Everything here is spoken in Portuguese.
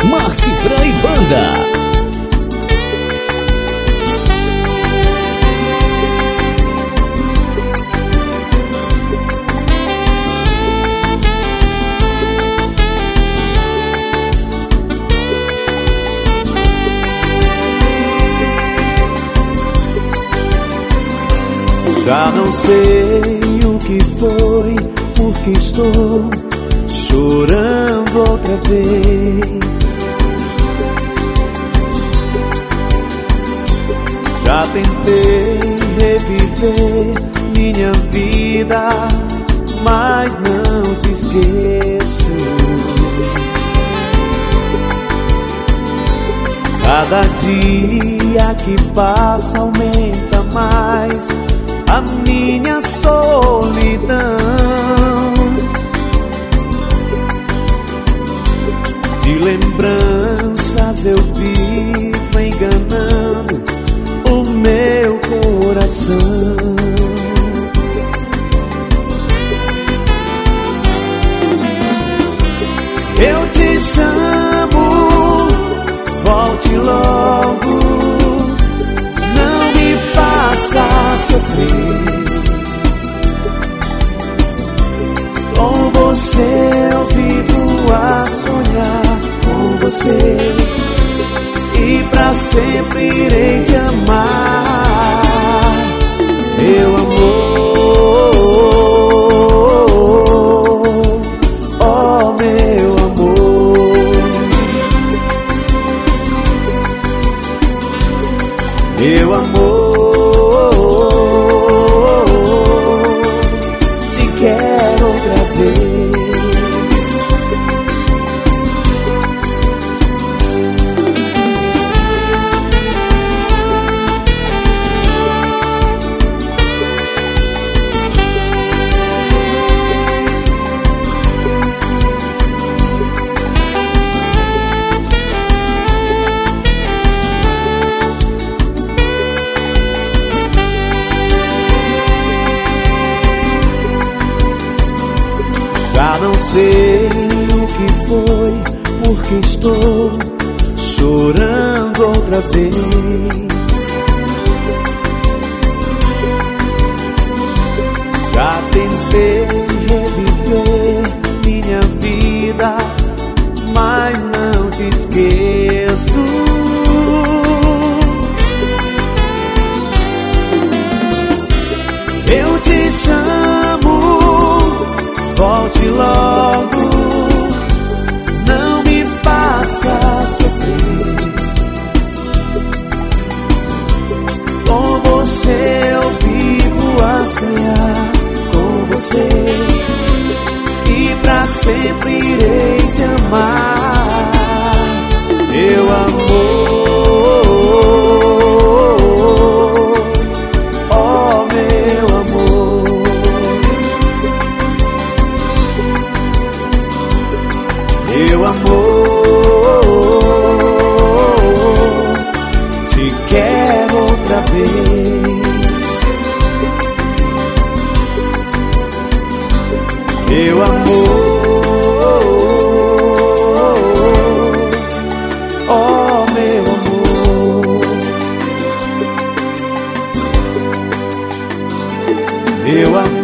Marcifran e Banda. Já não sei o que foi, porque estou chorando outra vez. Já tentei reviver minha vida, mas não te esqueço. Cada dia que passa aumenta mais a minha solidão. De lembranças eu vivo enganando o meu coração. Eu te chamo, volte logo, não me faça sofrer. Com você eu vivo a sonhar, com você, e pra sempre irei te amar, meu amor, oh meu amor, meu amor. Já não sei o que foi, porque estou chorando outra vez. Já tentei reviver minha vida, mas não te esqueço. Eu te chamo, volte logo, não me faça sofrer. Com você eu vivo a sonhar, com você, e pra sempre irei te amar, meu amor. Meu amor, te quero outra vez. Meu amor, oh meu amor, meu amor.